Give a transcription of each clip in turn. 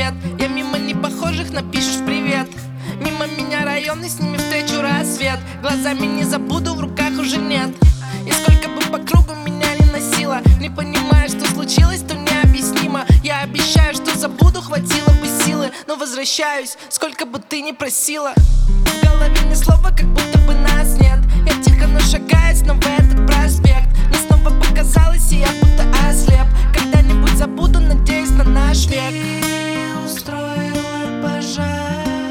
свет. Я мимо непохожих напишешь привет. Мимо меня районы, с ними встречу рассвет. Глазами не забуду, в руках уже нет. И сколько бы по кругу меня не носило, не понимая, что случилось, то необъяснимо. Я обещаю, что забуду, хватило бы силы, но возвращаюсь, сколько бы ты ни просила. В голове ни слова, как будто бы нас нет. Я тихо, но шагаю снова этот проспект. Мне снова показалось, и я будто ослеп. Когда-нибудь забуду, надеюсь на наш век. Ты устроила пожар.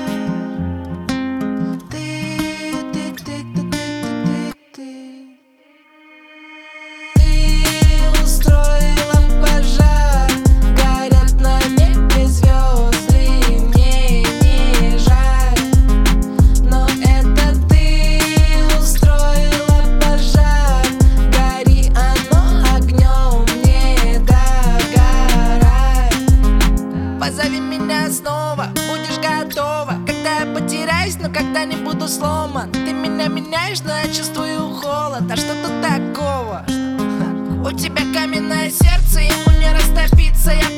Позови меня снова, будешь готова. Когда я потеряюсь, но когда не буду сломан. Ты меня меняешь, но я чувствую холод. А что тут такого? У тебя каменное сердце, ему не растопиться. Я